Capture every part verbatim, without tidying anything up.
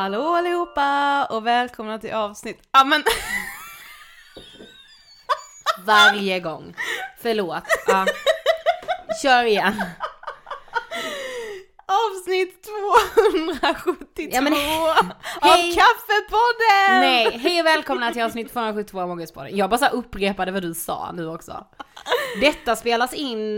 Hallå allihopa och välkomna till avsnitt. Ja men varje gång. Förlåt. Ja. Kör igen. Avsnitt tvåhundrasjuttiotvå ja, men, av Kaffepodden. Nej, hej och välkomna till avsnitt tvåhundrasjuttiotvå av Månggudspodden. Jag bara så upprepade vad du sa nu också. Detta spelas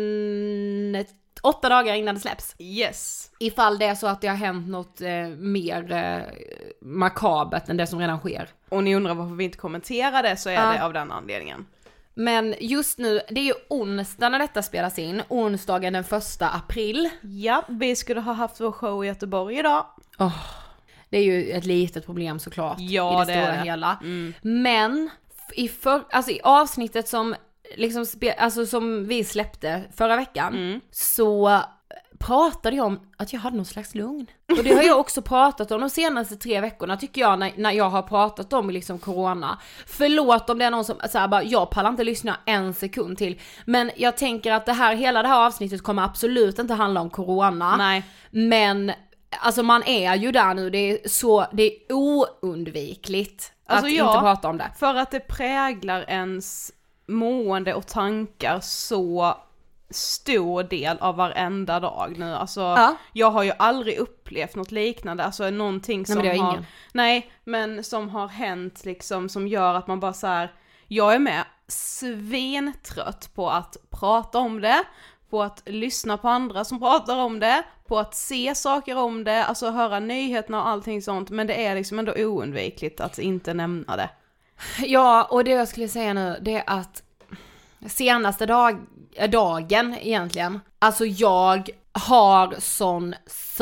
in åtta dagar innan det släpps. Yes. Ifall det är så att det har hänt något eh, mer eh, makabert än det som redan sker. Och ni undrar varför vi inte kommenterar det, så är ja. det av den anledningen. Men just nu, det är ju onsdag när detta spelas in. Onsdagen den första april. Ja, vi skulle ha haft vår show i Göteborg idag. Oh, det är ju ett litet problem såklart. Ja, i det, det stora är det. hela. Mm. Men i, för, alltså i avsnittet som, liksom spe, alltså som vi släppte förra veckan mm. så pratade jag om att jag hade någon slags lugn. Och det har jag också pratat om de senaste tre veckorna tycker jag, när, när jag har pratat om liksom corona. Förlåt om det är någon som så här, bara, jag pallar inte lyssna en sekund till. Men jag tänker att det här, hela det här avsnittet kommer absolut inte handla om corona. Nej. Men alltså man är ju där nu, det är så, det är oundvikligt alltså, att ja, inte prata om det. För att det präglar ens mående och tankar så stor del av varenda dag nu. Alltså, ja. Jag har ju aldrig upplevt något liknande. Alltså någonting som nej, men har... Ingen. Nej, men som har hänt liksom, som gör att man bara så här. Jag är med svintrött på att prata om det, på att lyssna på andra som pratar om det, på att se saker om det, alltså höra nyheterna och allting sånt, men det är liksom ändå oundvikligt att inte nämna det. Ja, och det jag skulle säga nu, det är att senaste dag, dagen egentligen, alltså jag har sån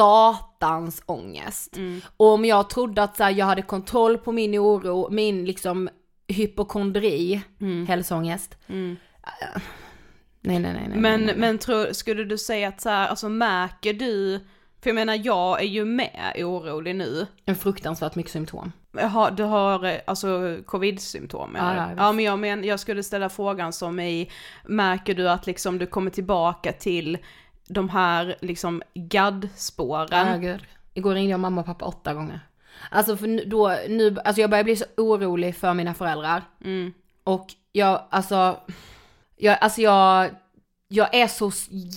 satans ångest. Mm. Och om jag trodde att så här, jag hade kontroll på min oro, min liksom hypokondri, mm. hälsoångest. Mm. Uh, nej, nej, nej, nej. Men, nej, nej. men tror, skulle du säga att så här, alltså märker du, för jag menar jag är ju med orolig nu. En fruktansvärt mycket symptom. Har, du har alltså covid-symptom? Ja, ja, ja, men jag, men jag skulle ställa frågan som i, märker du att liksom du kommer tillbaka till de här liksom gaddspåren? Ja, gud. Igår ringde jag mamma och pappa åtta gånger. Alltså för då, nu, alltså jag börjar bli så orolig för mina föräldrar. Mm. Och jag, alltså, jag, alltså jag, jag är så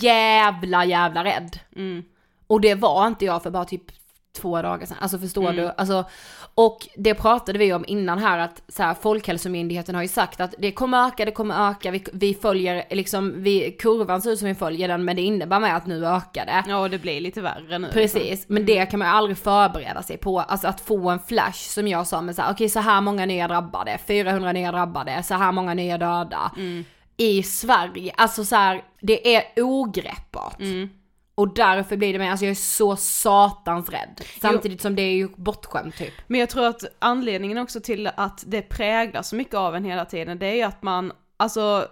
jävla, jävla rädd. Mm. Och det var inte jag för bara typ två dagar sedan. Alltså förstår mm. du? Alltså, och det pratade vi om innan här, att så här, Folkhälsomyndigheten har ju sagt att det kommer öka, det kommer öka. Vi, vi följer liksom, vi, kurvan ser ut som vi följer den, men det innebär med att nu ökar det. Ja, och det blir lite värre nu. Precis, liksom. Men det kan man ju aldrig förbereda sig på. Alltså att få en flash som jag sa, men så här, okej, så här många nya drabbade, fyrahundra nya drabbade, så här många nya döda mm. i Sverige. Alltså så här, det är ogreppbart. Mm. Och därför blir det med, alltså jag är så satans rädd. Samtidigt jo. som det är ju bortskämt typ. Men jag tror att anledningen också till att det präglar så mycket av en hela tiden, det är ju att man, alltså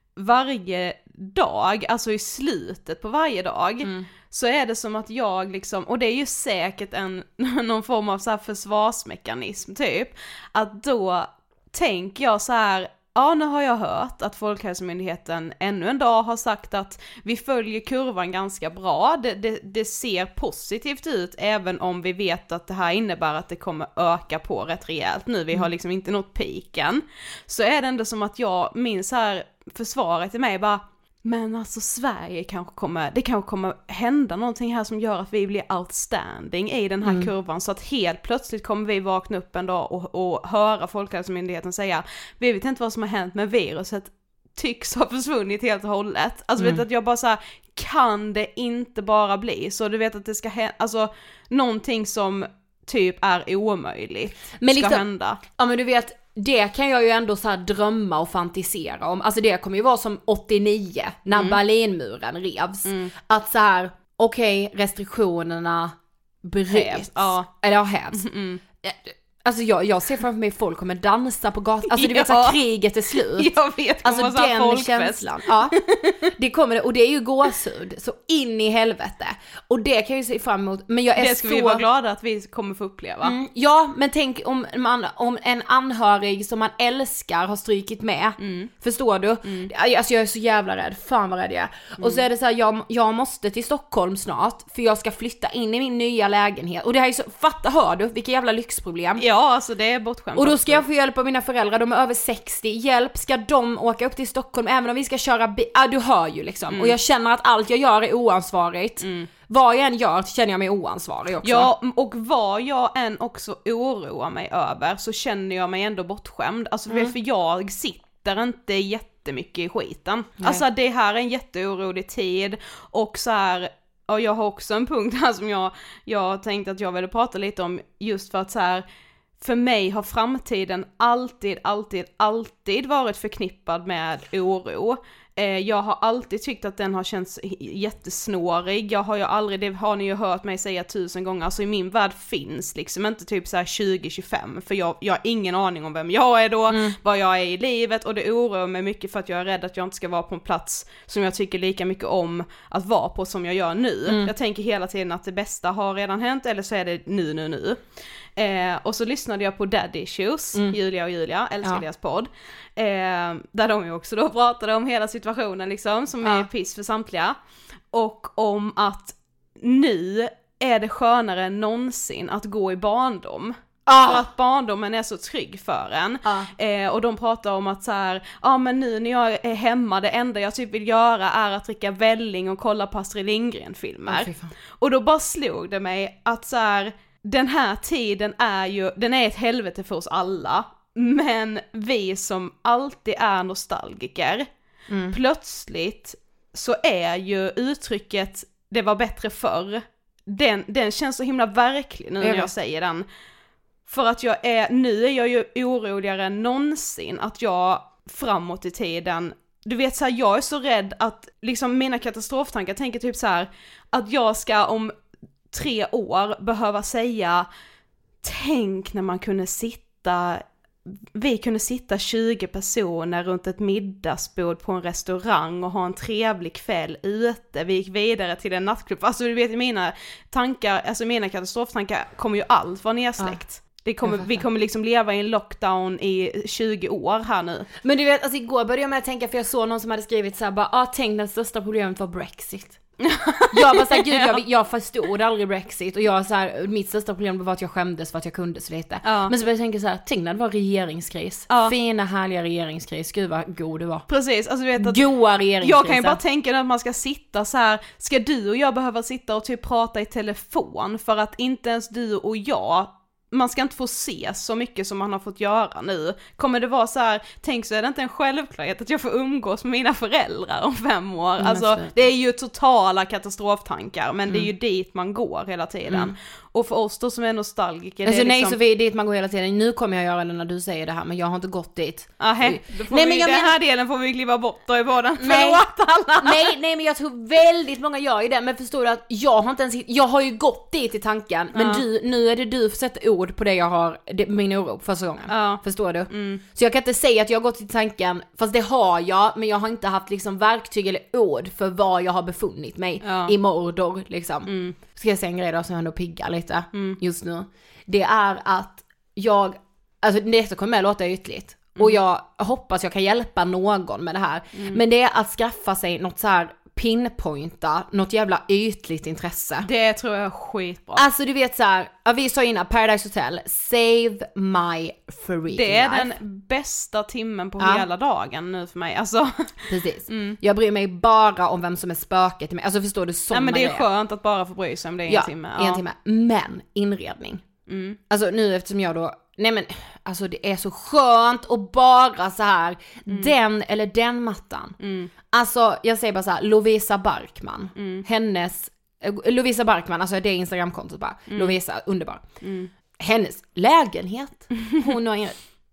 varje dag, alltså i slutet på varje dag, mm. så är det som att jag liksom, och det är ju säkert en, någon form av så här försvarsmekanism typ, att då tänker jag så här. Ja, nu har jag hört att Folkhälsomyndigheten ännu en dag har sagt att vi följer kurvan ganska bra. Det, det, det ser positivt ut, även om vi vet att det här innebär att det kommer öka på rätt rejält nu. Vi mm. har liksom inte nått piken. Så är det ändå som att jag minns här försvaret i mig bara, men alltså Sverige kanske kommer, det kanske kommer hända någonting här som gör att vi blir outstanding i den här mm. kurvan, så att helt plötsligt kommer vi vakna upp en dag och, och höra Folkhälsomyndigheten säga, vi vet inte vad som har hänt, men viruset tycks ha försvunnit helt och hållet. Alltså mm. vet att jag bara så här, kan det inte bara bli så? Du vet att det ska hända, alltså någonting som typ är omöjligt men ska liksom, hända. Ja, men du vet, det kan jag ju ändå så här drömma och fantisera om. Alltså det kommer ju vara som åttionio när mm. Berlinmuren revs. Mm. Att så här, okej, okay, restriktionerna bryts. Ja. Eller har hävs. Mm. Alltså jag, jag ser framför mig folk kommer dansa på gatan. Alltså du vet Ja. att kriget är slut. Jag vet, alltså den folkfest. känslan. Ja. Det kommer det, och det är ju gåshud. Så in i helvete. Och det kan jag ju se fram emot. Men jag är Det ska så... vi vara glada att vi kommer få uppleva. Mm, ja, men tänk om, man, om en anhörig som man älskar har strykit med. Mm. Förstår du? Mm. Alltså jag är så jävla rädd. Fan vad rädd jag är. Mm. Och så är det så här, jag, jag måste till Stockholm snart. För jag ska flytta in i min nya lägenhet. Och det här är så, fatta, hör du? Vilka jävla lyxproblem. Ja, alltså det är bortskämt. Och då ska jag få hjälp av mina föräldrar, de är över sextio. Hjälp, ska de åka upp till Stockholm även om vi ska köra bil? Ah, du hör ju liksom. Mm. Och jag känner att allt jag gör är oansvarigt. Mm. Vad jag än gör känner jag mig oansvarig också. Ja, och vad jag än också oroar mig över så känner jag mig ändå bortskämd. Alltså mm. för jag sitter inte jättemycket i skiten. Nej. Alltså det här är en jätteorolig tid och så här. Och jag har också en punkt här som jag, jag tänkte att jag ville prata lite om, just för att så här, för mig har framtiden alltid, alltid, alltid varit förknippad med oro. Eh, jag har alltid tyckt att den har känts jättesnårig. Jag har ju aldrig, det har ni ju hört mig säga tusen gånger, alltså i min värld finns liksom inte typ så här tjugo tjugofem, för jag, jag har ingen aning om vem jag är då, mm. vad jag är i livet, och det oroar mig mycket för att jag är rädd att jag inte ska vara på en plats som jag tycker lika mycket om att vara på som jag gör nu. Mm. Jag tänker hela tiden att det bästa har redan hänt, eller så är det nu, nu, nu. Eh, och så lyssnade jag på Daddy Issues, mm. Julia och Julia, älskar ja. deras podd. Eh, där de ju också då pratade om hela situationen liksom, som ja. är piss för samtliga. Och om att nu är det skönare än någonsin att gå i barndom. Ah. För att barndomen är så trygg för en. Ah. Eh, och de pratar om att så här, ja ah, men nu när jag är hemma, det enda jag typ vill göra är att dricka välling och kolla på Astrid Lindgren-filmer. Oh, och då bara slog det mig att så här, den här tiden är ju, den är ett helvete för oss alla. Men vi som alltid är nostalgiker, mm. plötsligt så är ju uttrycket det var bättre förr, den, den känns så himla verklig nu när jag, jag säger den. För att jag är, nu är jag ju oroligare än någonsin att jag framåt i tiden, du vet så här, jag är så rädd att liksom mina katastroftankar tänker typ så här, att jag ska om tre år behöva säga, tänk när man kunde sitta, vi kunde sitta tjugo personer runt ett middagsbord på en restaurang och ha en trevlig kväll ute. Vi gick vidare till en nattklubb. Alltså du vet, mina tankar, alltså mina katastroftankar kommer ju allt vara nedsläckt. Ja. Det kommer, vi kommer liksom leva i en lockdown i tjugo år här nu. Men du vet, alltså igår började jag med att tänka, för jag såg någon som hade skrivit så här, bara, ah, tänk den största problemet var Brexit. Jag bara såhär, gud jag, jag förstod aldrig Brexit. Och jag såhär, mitt största problem var att jag skämdes för att jag kunde så lite. Ja. Men så började jag tänka såhär, tänk när det var regeringskris. Ja. Fina härliga regeringskris, gud vad god det var. Precis, alltså vet att goa regeringskris. Jag kan ju bara tänka att man ska sitta så här. Ska du och jag behöva sitta och typ prata i telefon för att inte ens du och jag, man ska inte få se så mycket som man har fått göra nu. Kommer det vara så här, tänk så är det inte en självklarhet att jag får umgås med mina föräldrar om fem år. Mm, alltså det är ju totala katastroftankar, men mm. det är ju dit man går hela tiden. Mm. Och för oss då som är nostalgiker, alltså, det är nej, liksom... så vi är dit man går hela tiden. Nu kommer jag göra det när du säger det här, men jag har inte gått dit. Aha, då får nej, vi, men jag den här men... delen får vi kliva bort då i båda. Nej. Förlåt alla. Nej, nej, men jag tror väldigt många gör ju det. Men förstår du att jag har inte ens, jag har ju gått dit i tanken. Men ja. du, nu är det du som sätter ord på det jag har, det, min oro första gången. Ja. Förstår du? Mm. Så jag kan inte säga att jag har gått i tanken, fast det har jag, men jag har inte haft liksom verktyg eller ord för var jag har befunnit mig ja. i Mordor liksom. Mm. Ska jag säga en grej då som jag ändå piggar lite mm. just nu. Det är att jag, alltså det kommer med låta ytligt. Mm. Och jag hoppas jag kan hjälpa någon med det här. Mm. Men det är att skaffa sig något så här pinpointa, något jävla ytligt intresse. Det tror jag är skitbra. Alltså du vet så här, vi sa innan Paradise Hotel, save my freaking Det är life. Den bästa timmen på ja. hela dagen nu för mig. Alltså. Precis. Mm. Jag bryr mig bara om vem som är spöket i mig. Alltså förstår du, såna. Nej, men det är skönt att bara få bry sig om det är en ja, timme. Ja, en timme. Men inredning. Mm. Alltså nu eftersom jag då, nej men alltså det är så skönt att bara så här mm. den eller den mattan. Mm. Alltså jag säger bara så här, Lovisa Barkman. Mm. Hennes Lovisa Barkman, alltså det är Instagramkontot bara. Mm. Lovisa, underbar. Mm. Hennes lägenhet. Hon har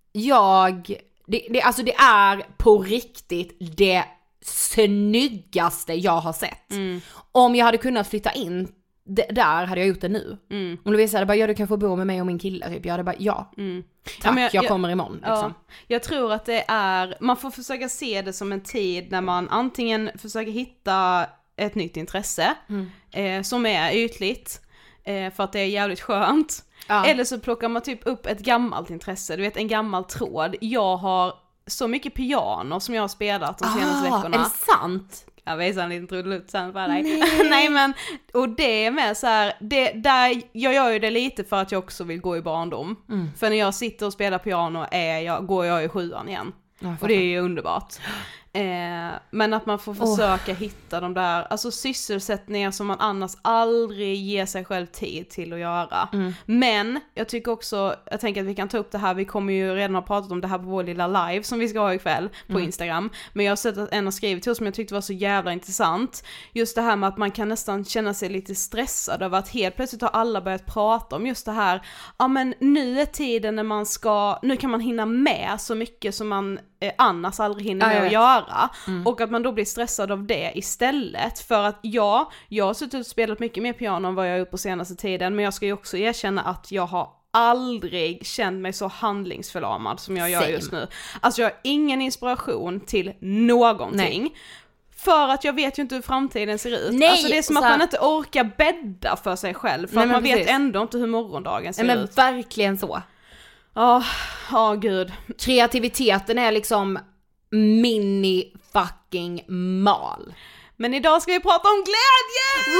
jag det, det alltså det är på riktigt det snyggaste jag har sett. Mm. Om jag hade kunnat flytta in d- där hade jag gjort det nu. Mm. Om Lovisa hade bara, ja du kan få bo med mig och min kille typ. Jag hade bara, ja. Mm. Tack, ja, jag, jag kommer imorgon liksom. Ja, jag tror att det är, man får försöka se det som en tid när man antingen försöker hitta ett nytt intresse mm. eh, som är ytligt eh, för att det är jävligt skönt. Ja. Eller så plockar man typ upp ett gammalt intresse, du vet en gammal tråd. Jag har så mycket piano som jag har spelat de senaste ah, veckorna. Är det sant? Jag visar en liten trudelutt sen för dig. Nej. Nej men, och det är med så här, det, där, jag gör ju det lite för att jag också vill gå i barndom. Mm. För när jag sitter och spelar piano är jag, går jag i sjuan igen. Ja, och det är ju underbart. Eh, men att man får försöka oh. hitta de där, alltså sysselsättningar som man annars aldrig ger sig själv tid till att göra. Mm. Men jag tycker också, jag tänker att vi kan ta upp det här, vi kommer ju redan ha pratat om det här på vår lilla live som vi ska ha ikväll på mm. Instagram. Men jag har sett att en har skrivit till oss som jag tyckte var så jävla intressant. Just det här med att man kan nästan känna sig lite stressad över att helt plötsligt har alla börjat prata om just det här. Ja men nu är tiden när man ska, nu kan man hinna med så mycket som man eh, annars aldrig hinner med ja, att göra. Mm. Och att man då blir stressad av det istället. För att ja, jag har suttit och spelat mycket mer piano än vad jag har gjort på senaste tiden. Men jag ska ju också erkänna att jag har aldrig känt mig så handlingsförlamad som jag Same. gör just nu. Alltså jag har ingen inspiration till någonting. Nej. För att jag vet ju inte hur framtiden ser ut. Nej, alltså det är som att här... man inte orkar bädda för sig själg. För Nej, att man precis. vet ändå inte hur morgondagen ser Nej, ut. Men verkligen så. Ja, oh, oh, gud. Kreativiteten är liksom mini fucking mal. Men idag ska vi prata om glädje!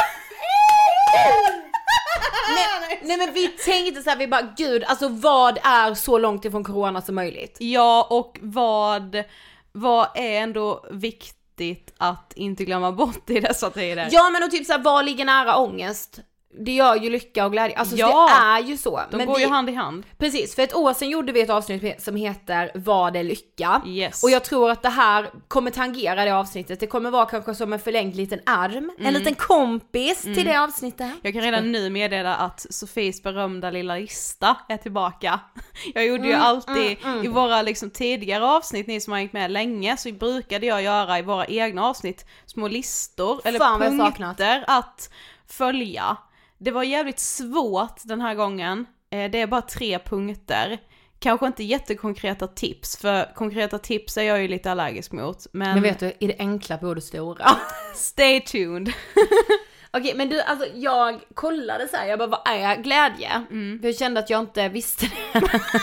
nej, nej men vi tänkte så här, vi bara gud, alltså vad är så långt ifrån corona som möjligt? Ja, och vad, vad är ändå viktigt att inte glömma bort i dessa tider? Ja men och typ så här, vad ligger nära ångest? Det gör ju lycka och glädje. Alltså ja, det är ju så. De men går vi, ju hand i hand. Precis, för ett år sedan gjorde vi ett avsnitt som heter Vad är lycka? Yes. Och jag tror att det här kommer tangera det avsnittet. Det kommer vara kanske som en förlängd liten arm. Mm. En liten kompis mm. till det avsnittet. Jag kan redan nu meddela att Sofies berömda lilla lista är tillbaka. Jag gjorde mm, ju alltid mm, mm. i våra liksom tidigare avsnitt, ni som har hängt med länge, så brukade jag göra i våra egna avsnitt små listor eller Fan, punkter att följa. Det var jävligt svårt den här gången. Det är bara tre punkter. Kanske inte jättekonkreta tips, för konkreta tips är jag ju lite allergisk mot. Men, men vet du, är det enkla på det stora? Stay tuned. Okej, okay, men du, alltså jag kollade så här, jag bara, vad är glädje? Mm. För jag kände att jag inte visste det.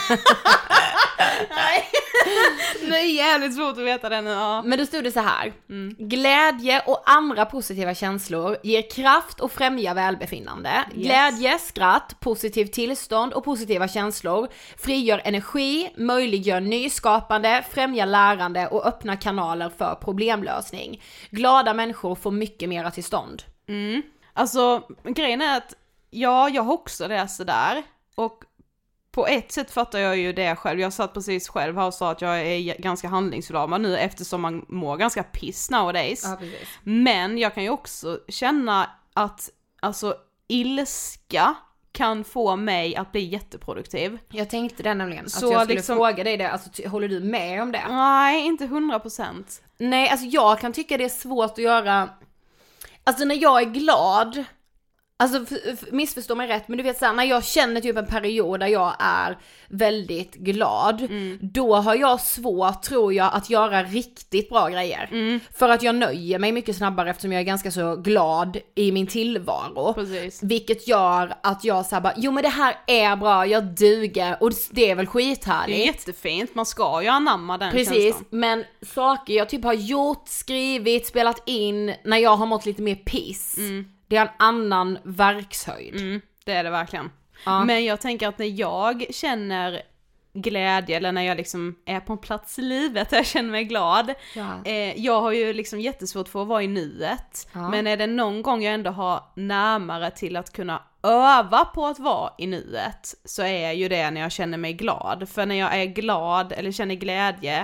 Nej. Det är jävligt svårt att veta det nu. Ja. Men då stod det så här. Mm. Glädje och andra positiva känslor ger kraft och främjar välbefinnande. Yes. Glädje, skratt, positivt tillstånd och positiva känslor frigör energi, möjliggör nyskapande, främjar lärande och öppnar kanaler för problemlösning. Glada människor får mycket mera till stånd. Mm. Alltså, grejen är att ja, jag har också det sådär. Och på ett sätt fattar jag ju det själv. Jag satt precis själv här och sa att jag är ganska handlingsförlamad nu eftersom man mår ganska piss nowadays. Ja, precis. Men jag kan ju också känna att alltså ilska kan få mig att bli jätteproduktiv. Jag tänkte det nämligen. Så att jag skulle liksom fråga dig det. Alltså, håller du med om det? Nej, inte hundra procent. Nej, alltså jag kan tycka det är svårt att göra. Alltså när jag är glad, alltså f- f- missförstå mig rätt, men du vet såhär, när jag känner typ en period där jag är väldigt glad, mm. då har jag svårt, tror jag, att göra riktigt bra grejer. Mm. För att jag nöjer mig mycket snabbare eftersom jag är ganska så glad i min tillvaro. Precis. Vilket gör att jag såhär bara, jo men det här är bra, jag duger, och det är väl skithärligt. Det är jättefint, man ska ju anamma den Precis, känslan. Men saker jag typ har gjort, skrivit, spelat in när jag har mått lite mer piss. Mm. Det är en annan verkshöjd. Mm, det är det verkligen. Ja. Men jag tänker att när jag känner glädje, eller när jag liksom är på en plats i livet där jag känner mig glad. Ja. Eh, jag har ju liksom jättesvårt för att vara i nuet. Ja. Men är det någon gång jag ändå har närmare till att kunna öva på att vara i nuet, så är ju det när jag känner mig glad. För när jag är glad eller känner glädje,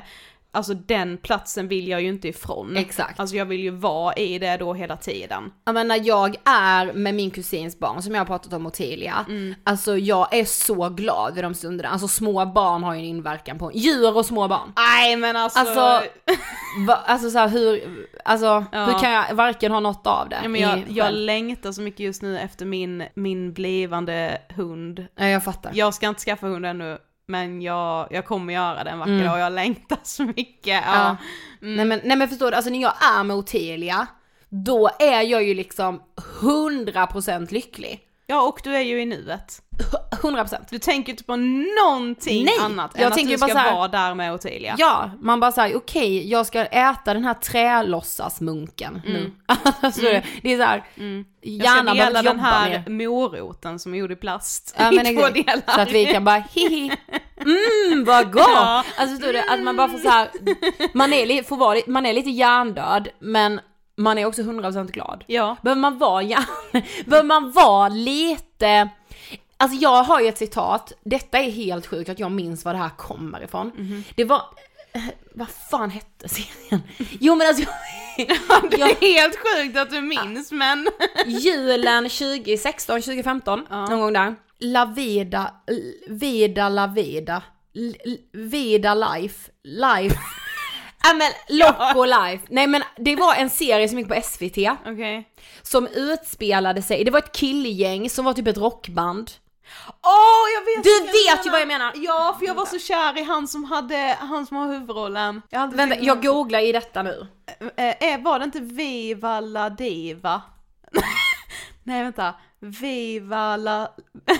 alltså den platsen vill jag ju inte ifrån. Exakt. Alltså jag vill ju vara i det då hela tiden. Ja, men när jag är med min kusins barn, som jag har pratat om, Ottilia, mm. alltså jag är så glad i de stunderna. Alltså små barn har ju en inverkan på djur och små barn. Nej men alltså Alltså, va, alltså så här, hur alltså ja. hur kan jag varken ha något av det? Ja, men jag, jag längtar så mycket just nu efter min min blivande hund. Ja, jag fattar. Jag ska inte skaffa hund ännu. Men jag, jag kommer göra det en vacker mm. dag och jag längtar så mycket. Ja. Ja. Mm. Nej, men, nej men förstår du, alltså när jag är med Ottilia, då är jag ju liksom hundra procent lycklig. Ja, och du är ju i nuet. hundra procent. Du tänker inte på någonting nej, annat jag än att du ska här, vara där med Ottilia. Ja, man bara säger okej, okay, jag ska äta den här trälossasmunken mm. nu. Alltså mm. det är så här, mm. jag ska dela den här med moroten som är gjord i plast ja, i men två delar. Så att vi kan bara hihi. Mm, vad gott! Ja. Alltså förstår du, att man bara får så här, man är lite, får vara, man är lite hjärndöd, men man är också hundra procent glad. Ja. Behöver man vara hjärn, behöver man vara lite. Alltså jag har ju ett citat. Detta är helt sjukt att jag minns var det här kommer ifrån. Mm-hmm. Det var, vad fan hette serien? Jo men alltså det är jag, helt sjukt att du minns, men julen tjugo sexton tjugo femton ja. Någon gång där. La vida, vida la vida, vida life, life. Ja men Loco Life. Nej men det var en serie som gick på S V T. Okej. Okay. Som utspelade sig. Det var ett killgäng som var typ ett rockband. Åh, oh, jag vet. Du vet ju vad jag menar. Ja, för jag var så kär i han som hade han som har huvudrollen. Jag Vänta, jag googlar i detta nu. Eh, var det inte Viva la Diva? Nej, vänta. Viva la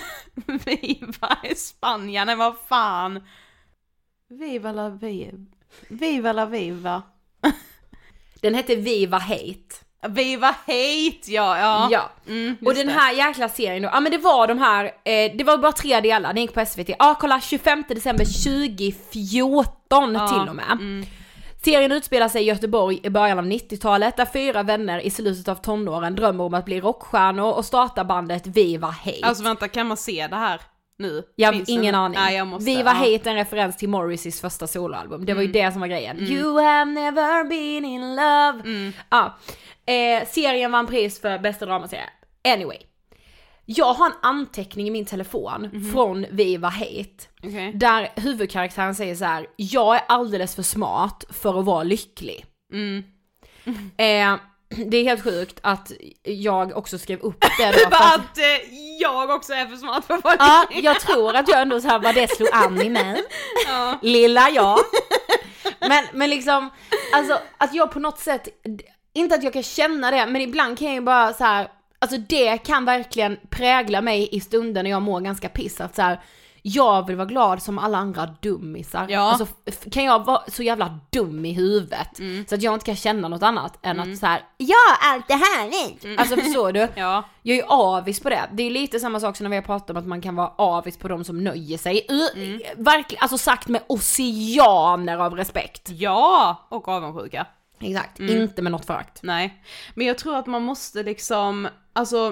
Viva i Spanien. Nej, vad fan. Viva la Viva. Viva la Viva. Den hette Viva Hate. Viva Hate, ja, ja. Ja. Mm, och den här jäkla serien då, ja men det var de här, eh, det var bara tre delar, den gick på S V T. Ja, kolla, tjugofemte december tjugo fjorton ja. Till och med. Mm. Serien utspelar sig i Göteborg i början av nittiotalet, där fyra vänner i slutet av tonåren drömmer om att bli rockstjärnor och starta bandet Viva Hate. Alltså vänta, kan man se det här nu? Jag har ingen en... aning. Nej, jag måste, Viva ja. Hate är en referens till Morrisseys första soloalbum. Det var mm. ju det som var grejen. Mm. You have never been in love. Mm. Ja. Eh, serien vann pris för bästa dramaserie. Anyway. Jag har en anteckning i min telefon mm-hmm. från Viva Hate. Okay. Där huvudkaraktären säger så här: jag är alldeles för smart för att vara lycklig. Mm. Eh, det är helt sjukt att jag också skrev upp det. Då, för att eh, jag också är för smart för att vara lycklig. Ja, jag tror att jag ändå så här, vad det slog an i mig. Ja. Lilla jag. Men, men liksom, alltså att jag på något sätt, inte att jag kan känna det, men ibland kan jag ju bara så här, alltså det kan verkligen prägla mig i stunden när jag mår ganska piss, att så här, jag vill vara glad som alla andra dummisar. Ja. Alltså f- kan jag vara så jävla dum i huvudet mm. så att jag inte kan känna något annat än mm. att så här, ja, allt det här mm. Alltså förstår du? Ja. Jag är ju avis på det. Det är lite samma sak som när vi har pratat om att man kan vara avis på de som nöjer sig. Mm. Verkligen, alltså sagt med oceaner av respekt. Ja, och avundsjuka. Exakt, mm. inte med något förakt. Nej, men jag tror att man måste liksom, alltså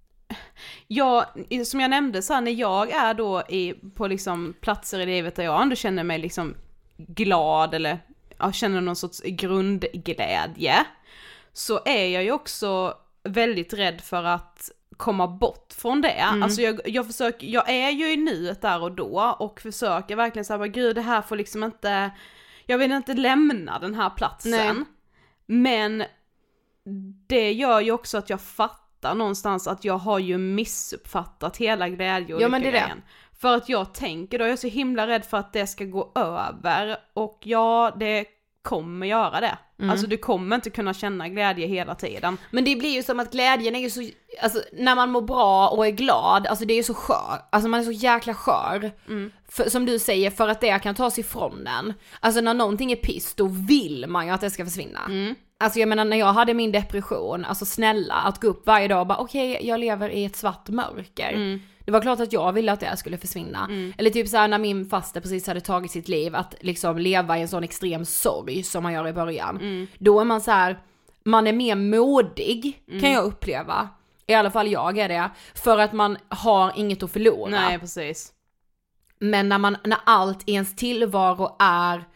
jag, som jag nämnde så här, när jag är då i, på liksom platser i livet där jag ändå känner mig liksom glad eller jag känner någon sorts grundglädje, så är jag ju också väldigt rädd för att komma bort från det. Mm. Alltså jag, jag försöker, jag är ju i nuet där och då och försöker verkligen säga, gud det här får liksom inte, jag vill inte lämna den här platsen. Nej. Men det gör ju också att jag fattar någonstans att jag har ju missuppfattat hela glädje och ja, men det är det. För att jag tänker då, jag är så himla rädd för att det ska gå över. Och ja, det kommer göra det. Mm. Alltså du kommer inte kunna känna glädje hela tiden. Men det blir ju som att glädjen är ju så, alltså när man mår bra och är glad, alltså det är ju så skör. Alltså man är så jäkla skör. Mm. För, som du säger, för att det kan tas ifrån den. Alltså när någonting är piss, då vill man ju att det ska försvinna. Mm. Alltså jag menar, när jag hade min depression, alltså snälla, att gå upp varje dag och bara okej, okay, jag lever i ett svart mörker. Mm. Det var klart att jag ville att det skulle försvinna. Mm. Eller typ så här när min faster precis hade tagit sitt liv, att liksom leva i en sån extrem sorg som man gör i början. Mm. Då är man så här, man är mer modig, mm. kan jag uppleva. I alla fall jag är det. För att man har inget att förlora. Nej, precis. Men när, man, när allt i ens tillvaro är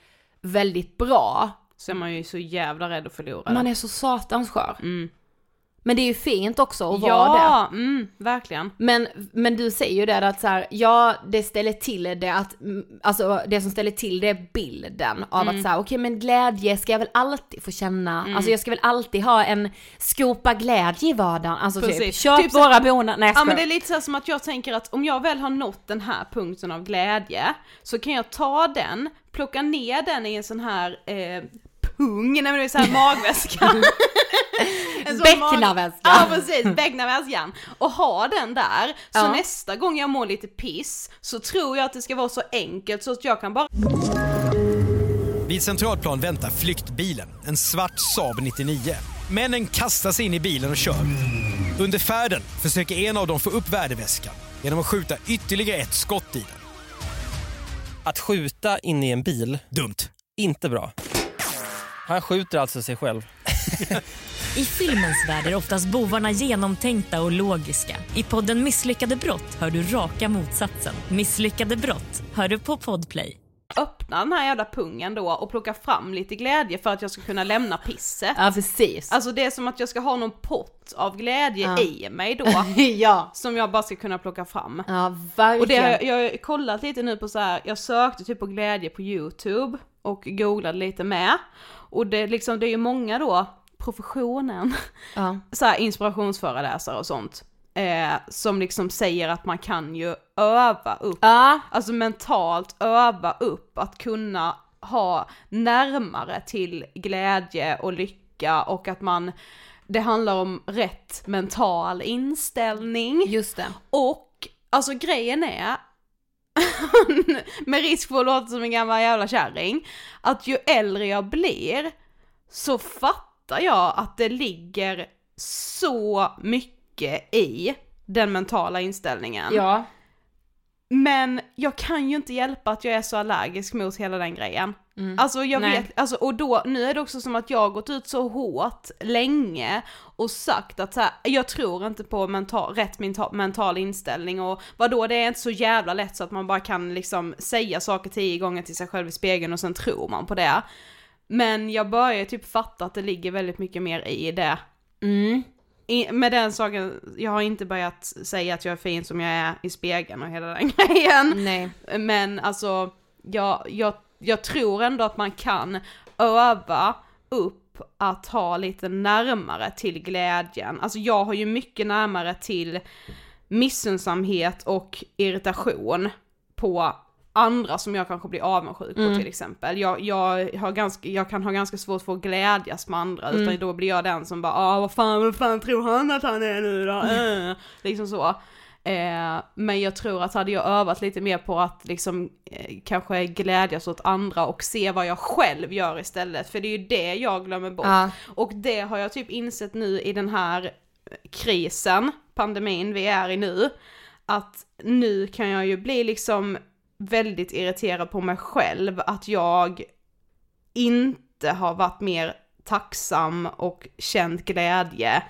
väldigt bra. Så är man ju så jävla rädd att förlora. Man är så satans skör. Mm. Men det är ju fint också att ja, vara det. Ja, mm, verkligen. Men, men du säger ju det att så här, ja, det ställer till det att, alltså det som ställer till det är bilden av mm. att så här, okej okay, men glädje ska jag väl alltid få känna. Mm. Alltså jag ska väl alltid ha en skopa glädje i vardagen. Alltså precis. Typ, köp typ våra bonar. Nej, ja men det är lite så som att jag tänker att om jag väl har nått den här punkten av glädje så kan jag ta den, plocka ner den i en sån här eh, pung, nej men det är så här magväska. Bäcknaväskan. Ja precis, bäcknaväskan. Och ha den där, så ja. nästa gång jag mår lite piss så tror jag att det ska vara så enkelt så att jag kan bara... Vid Centralplan väntar flyktbilen, en svart Saab nittionio. Männen kastar sig in i bilen och kör. Under färden försöker en av dem få upp värdeväskan genom att skjuta ytterligare ett skott i den. Att skjuta in i en bil, dumt. Inte bra. Han skjuter alltså sig själv. I filmens värld är oftast bovarna genomtänkta och logiska. I podden Misslyckade brott hör du raka motsatsen. Misslyckade brott hör du på Podplay. Öppna den här jävla pungen då och plocka fram lite glädje för att jag ska kunna lämna pisset. Ja, precis. Alltså det är som att jag ska ha någon pott av glädje ja. i mig då. ja. Som jag bara ska kunna plocka fram. Ja, verkligen. Och det har jag, jag har kollat lite nu på så här, jag sökte typ på glädje på YouTube och googlade lite med. Och det, liksom, det är ju många då, professionen, ja. så här inspirationsföreläsare och sånt. Eh, som liksom säger att man kan ju öva upp, ja. alltså mentalt öva upp att kunna ha närmare till glädje och lycka och att man, det handlar om rätt mental inställning. Just det. Och alltså grejen är, med risk för att låta som en gammal jävla kärring, att ju äldre jag blir så fattar jag att det ligger så mycket i den mentala inställningen. Ja. Men jag kan ju inte hjälpa att jag är så allergisk mot hela den grejen. Mm. Alltså jag Nej. vet, alltså, och då, nu är det också som att jag har gått ut så hårt länge och sagt att så här, jag tror inte på mental, rätt mental, mental inställning och vadå, det är inte så jävla lätt så att man bara kan liksom säga saker tio gånger till sig själv i spegeln och sen tror man på det. Men jag börjar typ fatta att det ligger väldigt mycket mer i det. Mm. I, med den saken, jag har inte börjat säga att jag är fin som jag är i spegeln och hela den grejen. Nej. Men alltså, jag, jag, jag tror ändå att man kan öva upp att ha lite närmare till glädjen. Alltså jag har ju mycket närmare till missunnsamhet och irritation på andra som jag kanske blir avundsjuk på mm. till exempel. Jag, jag, har ganska, jag kan ha ganska svårt för att glädjas med andra mm. utan då blir jag den som bara, ah vad fan, vad fan tror han att han är nu då? Äh. Liksom så. Eh, men jag tror att hade jag övat lite mer på att liksom eh, kanske glädjas åt andra och se vad jag själv gör istället, för det är ju det jag glömmer bort. Ja. Och det har jag typ insett nu i den här krisen, pandemin vi är i nu, att nu kan jag ju bli liksom väldigt irriterad på mig själv att jag inte har varit mer tacksam och känt glädje.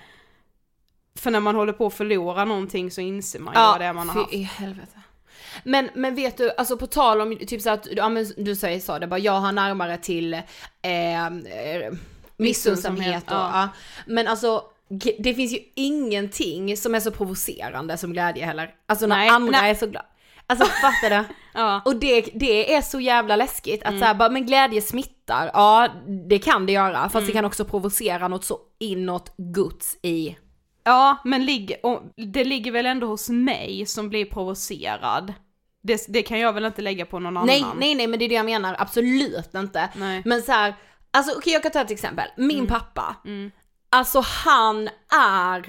För när man håller på att förlora någonting så inser man ju ja, vad det är man har haft. I helvete. Men, men vet du, alltså på tal om typ så att ja, men du säger så, det bara jag har närmare till eh, missunnsamhet och, ja. Ja. Men alltså det finns ju ingenting som är så provocerande som glädje heller. Alltså när nej, andra nej. är så glada. Alltså fattar du? Ja. Och det, det är så jävla läskigt att mm. så här, bara, men glädje smittar. Ja, det kan det göra. Fast mm. det kan också provocera något så inåt guds i. Ja, men lig- och det ligger väl ändå hos mig som blir provocerad. Det, det kan jag väl inte lägga på någon nej, annan. Nej, nej, men det är det jag menar. Absolut inte. Nej. Men så här, alltså okej okay, jag kan ta ett exempel. Min mm. pappa, mm. alltså han är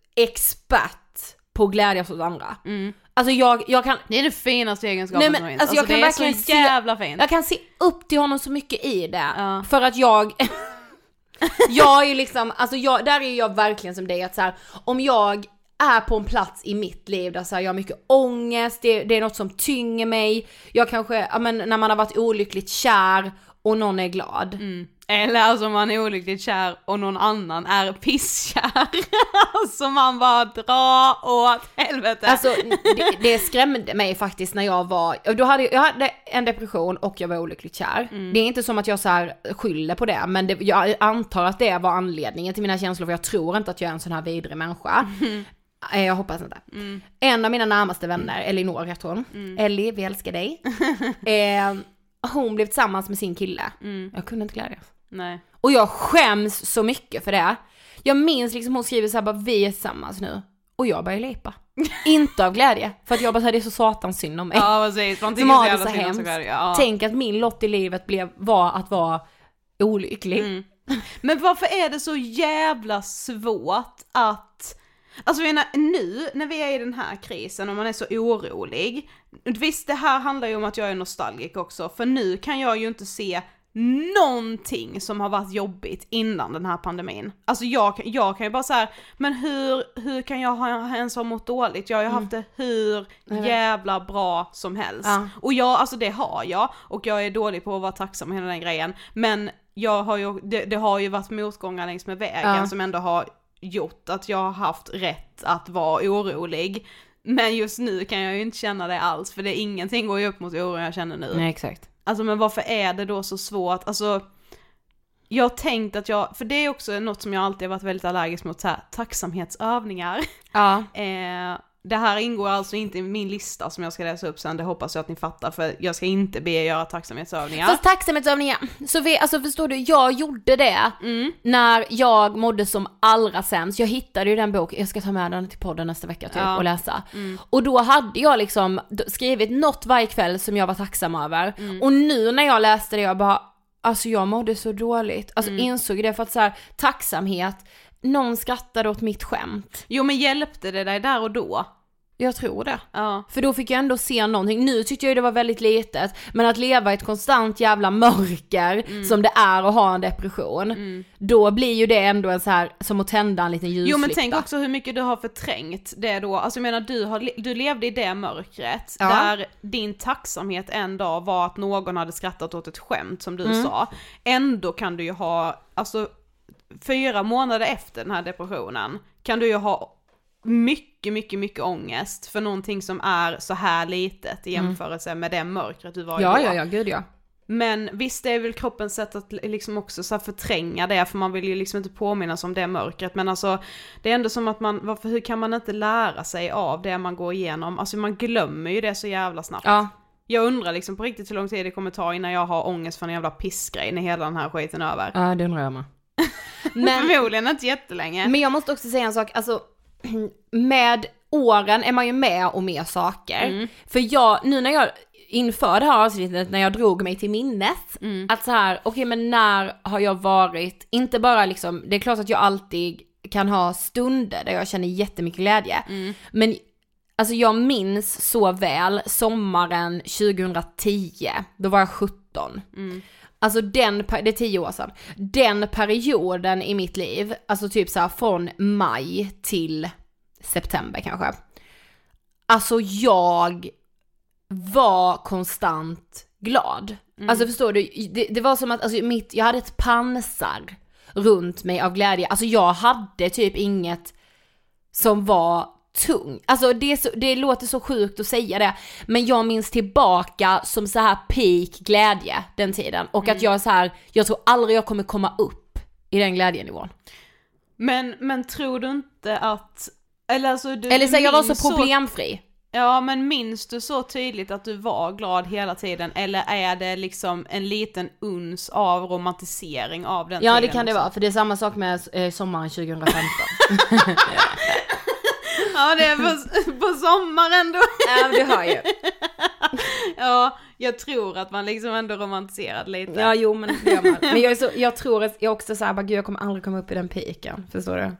expert på glädjas åt andra. Mm. Alltså jag, jag kan... Det är det finaste egenskapen nej, men, som alltså, jag kan det är så se, jävla fint. Jag kan se upp till honom så mycket i det. Ja. För att jag... jag är ju liksom... Alltså jag, där är jag verkligen som dig. Att så här, om jag är på en plats i mitt liv där så här, jag har mycket ångest. Det, det är något som tynger mig. Jag kanske... Ja, men, när man har varit olyckligt kär och någon är glad. Mm. Eller alltså man är olyckligt kär och någon annan är pisskär. Alltså man bara dra åt helvete. Alltså det, det skrämde mig faktiskt när jag var, då hade, jag hade en depression och jag var olyckligt kär. Mm. Det är inte som att jag så här skyller på det, men det, jag antar att det var anledningen till mina känslor, för jag tror inte att jag är en sån här vidrig människa. Mm. Jag hoppas inte. Mm. En av mina närmaste vänner, Elinor heter hon. Mm. Ellie, vi älskar dig. eh, hon blev tillsammans med sin kille. Mm. Jag kunde inte glädjas. Nej. Och jag skäms så mycket för det. Jag minns liksom hon skriver så här bara, vi är tillsammans nu. Och jag börjar lepa. Inte av glädje. För att jag bara säger det är så satans synd om mig. Ja, precis. Man tycker så jävla hemskt. Så ja. Tänk att min lott i livet blev, var att vara olycklig. Mm. Men varför är det så jävla svårt att... Alltså nu när vi är i den här krisen och man är så orolig. Visst, det här handlar ju om att jag är nostalgisk också. För nu kan jag ju inte se någonting som har varit jobbigt innan den här pandemin. Alltså jag, jag kan ju bara säga, men hur, hur kan jag ha ens ha mått dåligt? Jag har ju mm. haft det hur jävla bra som helst. Ja. Och jag, alltså det har jag. Och jag är dålig på att vara tacksam med hela den grejen. Men jag har ju, det, det har ju varit motgångar längs med vägen ja. som ändå har gjort att jag har haft rätt att vara orolig. Men just nu kan jag ju inte känna det alls, för det är ingenting går ju upp mot oron jag känner nu. Nej, exakt. Alltså men varför är det då så svårt? Alltså jag har tänkt att jag, för det är också något som jag alltid har varit väldigt allergisk mot, så här, tacksamhetsövningar. Ja. eh, det här ingår alltså inte i min lista som jag ska läsa upp sen, det hoppas jag att ni fattar, för jag ska inte be er göra tacksamhetsövningar. Fast tacksamhetsövningar, så vi, alltså förstår du, jag gjorde det mm. när jag mådde som allra sämst. Jag hittade ju den bok, jag ska ta med den till podden nästa vecka typ, ja. och läsa. Mm. Och då hade jag liksom skrivit något varje kväll som jag var tacksam över. Mm. Och nu när jag läste det, jag bara, alltså jag mådde så dåligt. Alltså mm. insåg det, för att så här, tacksamhet, någon skrattade åt mitt skämt. Jo, men hjälpte det dig där och då? Jag tror det. Ja. För då fick jag ändå se någonting. Nu tyckte jag ju det var väldigt litet. Men att leva i ett konstant jävla mörker mm. som det är att ha en depression. Mm. Då blir ju det ändå en så här, som att tända en liten ljuslykta. Jo, men tänk också hur mycket du har förträngt det då. Alltså jag menar, du, har, du levde i det mörkret. Ja. Där din tacksamhet en dag var att någon hade skrattat åt ett skämt som du mm. sa. Ändå kan du ju ha, alltså fyra månader efter den här depressionen kan du ju ha mycket, mycket, mycket ångest för någonting som är så här litet i jämförelse mm. med det mörkret du var i ja, då. Ja, ja, gud ja. Men visst, det är väl kroppens sätt att liksom också så här förtränga det, för man vill ju liksom inte påminnas om det mörkret. Men alltså, det är ändå som att man, varför, hur kan man inte lära sig av det man går igenom? Alltså man glömmer ju det så jävla snabbt. Ja. Jag undrar liksom på riktigt hur lång tid det kommer ta innan jag har ångest för en jävla pissgrej när hela den här skiten är över. Ja, det undrar jag med. Men förmodligen inte jättelänge. Men jag måste också säga en sak, alltså med åren är man ju med om mer saker. Mm. För jag, nu när jag inför det här avsnittet, när jag drog mig till minnet mm. att så här, okej okay, men när har jag varit, inte bara liksom, det är klart att jag alltid kan ha stunder där jag känner jättemycket glädje. Mm. Men alltså jag minns så väl sommaren tjugohundratio, då var jag sjutton. Mm. Alltså den, det är tio år sedan. Den perioden i mitt liv, alltså typ så här från maj till september kanske. Alltså jag var konstant glad. Mm. Alltså förstår du, det, det var som att alltså mitt, jag hade ett pansar runt mig av glädje. Alltså jag hade typ inget som var tung. Alltså det, är så, det låter så sjukt att säga det, men jag minns tillbaka som så här peak glädje den tiden, och mm. att jag så här, jag tror aldrig jag kommer komma upp i den glädjenivån. Men men tror du inte att eller alltså du Eller så jag var så problemfri. Så, ja, men minns du så tydligt att du var glad hela tiden, eller är det liksom en liten uns av romantisering av den ja, tiden? Ja, det kan det vara, för det är samma sak med eh, sommaren tjugohundrafemton. Ja, det är på, på sommaren då. Ja, du hör ju. Ja, jag tror att man liksom ändå romantiserat lite. Ja, jo, men det gör man. Men jag, är så, jag tror att jag också såhär, bara, gud, jag kommer aldrig komma upp i den piken. Förstår du?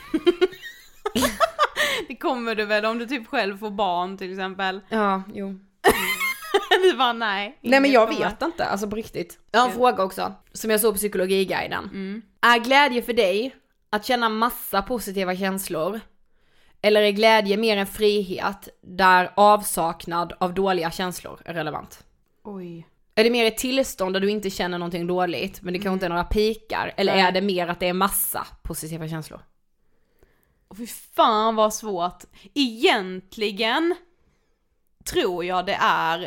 Det kommer du väl om du typ själv får barn till exempel. Ja, jo. Du bara nej. Nej, men jag vet inte, alltså på riktigt. Jag har en fråga också, som jag såg på Psykologiguiden. Mm. Är glädje för dig att känna massa positiva känslor? Eller är glädje mer en frihet där avsaknad av dåliga känslor är relevant? Oj. Är det mer ett tillstånd där du inte känner någonting dåligt, men det kanske inte är några pikar? Eller Nej. är det mer att det är massa positiva känslor? Och fy fan vad svårt. Egentligen tror jag det är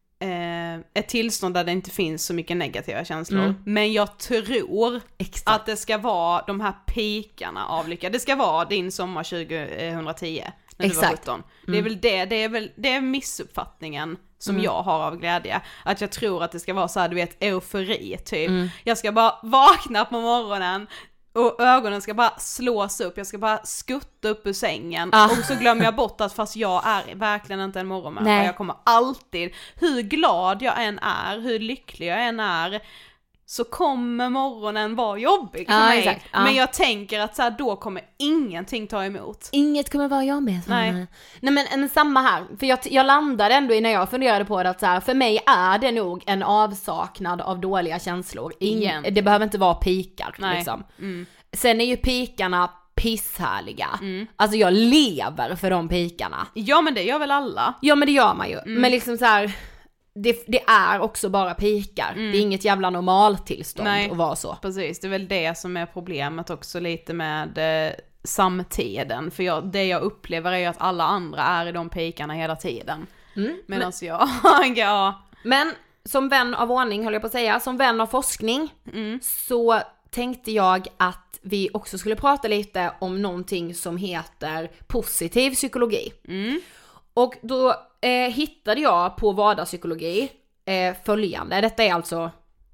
eh, ett tillstånd där det inte finns så mycket negativa känslor. Mm. Men jag tror Exakt. att det ska vara de här pikarna av lycka. Det ska vara din sommar tjugohundratio när du var Exakt. sjutton. Mm. Det är väl det, det är väl det är missuppfattningen som Mm. jag har av glädje. Att jag tror att det ska vara så här, du vet, eufori typ. Mm. Jag ska bara vakna på morgonen och ögonen ska bara slås upp, jag ska bara skutta upp ur sängen Ah. och så glömmer jag bort att fast jag är verkligen inte en morgonmänniska. Nej. Jag kommer alltid, hur glad jag än är, hur lycklig jag än är, så kommer morgonen vara jobbig för Ja, mig. exakt. Ja. Men jag tänker att så här, då kommer ingenting ta emot. Inget kommer vara jag med. Nej. Nej men, men samma här. För jag, jag landade ändå i när jag funderade på det att så här, för mig är det nog en avsaknad av dåliga känslor. Ingen, det behöver inte vara pikar. Nej. Liksom. Mm. Sen är ju pikarna pisshärliga. Mm. Alltså jag lever för de pikarna. Ja men det gör väl alla. Ja men det gör man ju. Mm. Men liksom så här, det, det är också bara pikar. Mm. Det är inget jävla normaltillstånd Nej. att vara så. Precis, det är väl det som är problemet också lite med eh, samtiden. För jag, det jag upplever är ju att alla andra är i de pikarna hela tiden. Mm. Men Men, alltså jag, ja. men som vän av ordning höll jag på att säga, som vän av forskning Mm. så tänkte jag att vi också skulle prata lite om någonting som heter positiv psykologi. Mm. Och då eh, hittade jag på vardagspsykologi eh, följande, detta är alltså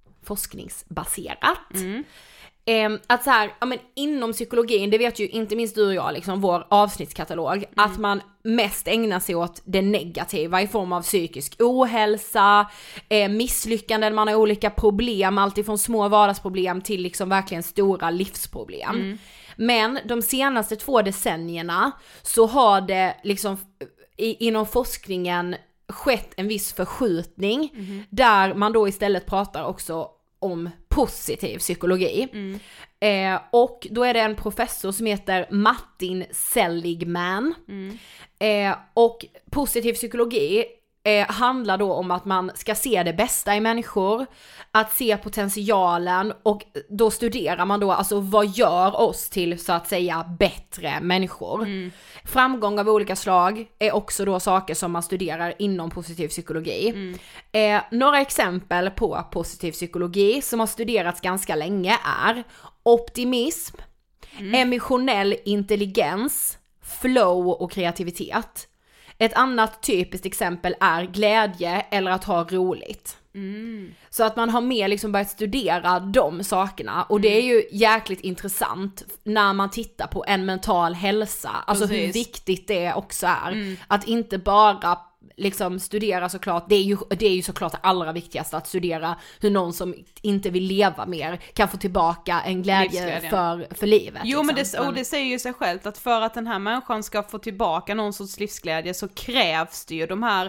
forskningsbaserat. Mm. Eh, att så här, ja men inom psykologin, det vet ju inte minst du och jag, liksom vår avsnittskatalog, Mm. att man mest ägnar sig åt det negativa i form av psykisk ohälsa, eh, misslyckanden, man har olika problem, alltifrån små vardagsproblem till liksom verkligen stora livsproblem. Mm. Men de senaste två decennierna så har det liksom i, inom forskningen skett en viss förskjutning Mm. där man då istället pratar också om positiv psykologi. Mm. Eh, och då är det en professor som heter Martin Seligman. Mm. Eh, och positiv psykologi eh, handlar då om att man ska se det bästa i människor, att se potentialen, och då studerar man då alltså vad gör oss till så att säga bättre människor. Mm. Framgång av olika slag är också då saker som man studerar inom positiv psykologi. Mm. Eh, några exempel på positiv psykologi som har studerats ganska länge är optimism, Mm. emotionell intelligens, flow och kreativitet. Ett annat typiskt exempel är glädje eller att ha roligt. Mm. Så att man har mer liksom börjat studera de sakerna, och det är ju jäkligt intressant när man tittar på en mental hälsa, alltså hur Precis. viktigt det också är. Mm. Att inte bara liksom studera såklart, det är ju, det är ju såklart det allra viktigaste, att studera hur någon som inte vill leva mer kan få tillbaka en glädje Livsglädje. för, för livet. Jo men det, liksom. och det säger ju sig självt att för att den här människan ska få tillbaka någon sorts livsglädje så krävs det ju de här